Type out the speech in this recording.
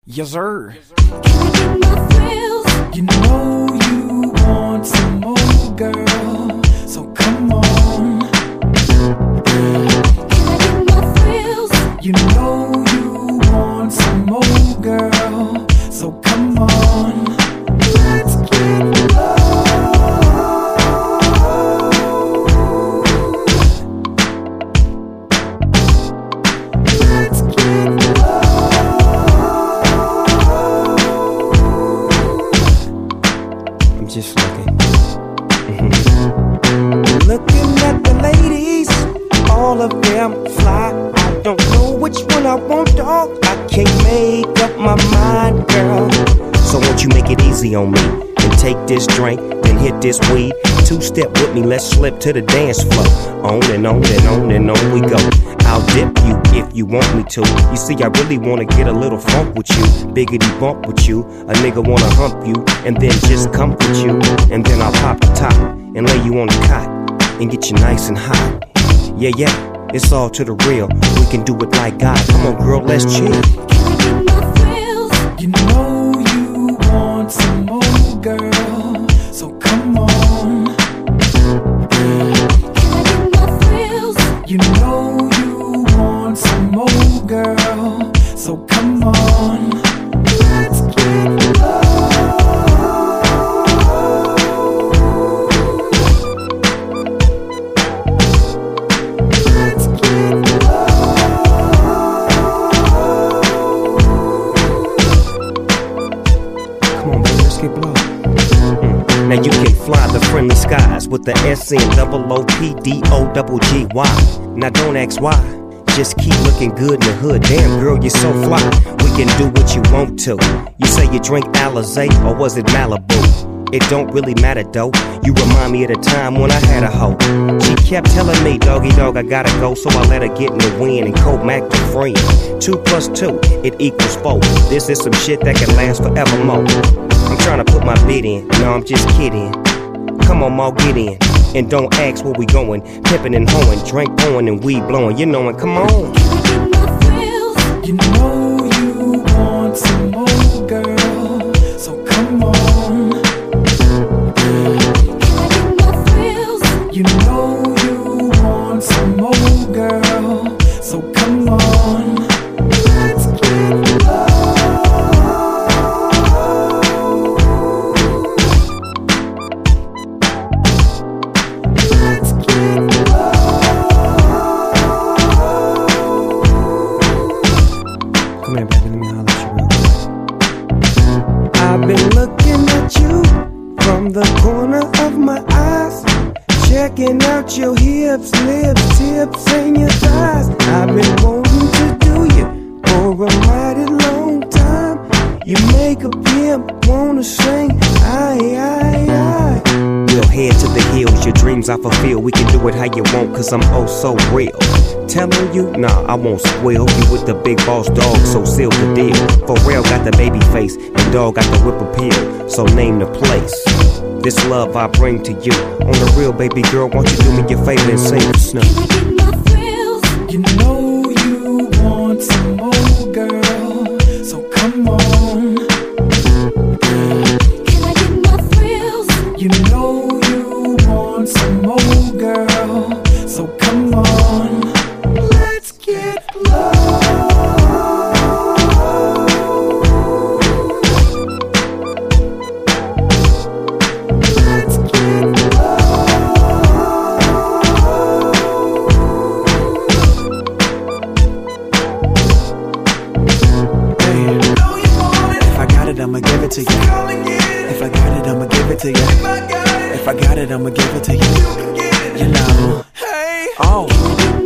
Yes, sir. Can I get my thrills? You know you want some more, girl. So come on. Can I get my thrills? You know you want some more, girl. So come on. Let's get low. Let's get low. I'm just looking. Looking at the ladies, all of them fly. I don't know which one I want, dog. I can't make up my mind, girl. So won't you make it easy on me and take this drink, then hit this weed. Two-step with me, let's slip to the dance floor. On and on and on and on we go. I'll dip you if you want me to. You see, I really wanna get a little funk with you, biggity bump with you. A nigga wanna hump you and then just comfort you. And then I'll pop the top and lay you on the cot and get you nice and hot. Yeah, yeah, it's all to the real. We can do it like God. Come on, girl, let's chill. Can I get my thrills? You know you want some more, girl. So come on. Can I get my thrills? You know you want some more, girl. So come on. Let's get low. Let's get low. Come on, baby, let's get low. Now you can fly the friendly skies with the SNOOPDOGGY. Now don't ask why, just keep looking good in the hood. Damn girl, you're so fly. We can do what you want to. You say you drink Alizé or was it Malibu? It don't really matter though. You remind me of the time when I had a hoe. She kept telling me, doggy dog, I gotta go. So I let her get in the wind and co-mac the friend. 2 + 2, it equals 4. This is some shit that can last forevermore. I'm trying to put my bid in, no, I'm just kidding. Come on, Ma, get in. And don't ask where we going. Pippin' and hoeing, drink pouring and weed blowing. You know it, come on. Can I get my thrills? You know you want some more, girl. So come on. Can I get my thrills? You know you want some more, girl. So come on. Let's get low. Let's get low. Come here, baby, let me holler at you real quick. I've been looking at you from the corner of my eyes, checking out your hips, lips, tips, and your thighs. I've been wanting to do you for a mighty long time. You make a pimp wanna sing, aye. We'll head to the hills, your dreams I fulfill. We can do it how you want, cause I'm oh so real. Telling you, nah, I won't spoil you with the big boss dog, so seal the deal. Pharrell got the baby face, and dog got the whip appeal, so name the place. This love I bring to you. On the real, baby girl, won't you do me your favor and sing the snow? Can I get my thrills? You know you want some more, girl. So come on. Can I get my thrills? You know you want some more, girl. So come on. Let's get low. Let's get low. If I got it, I'ma give it to you. If I got it, I'ma give it to you. If I got it, I'ma give it to you. You know. Oh.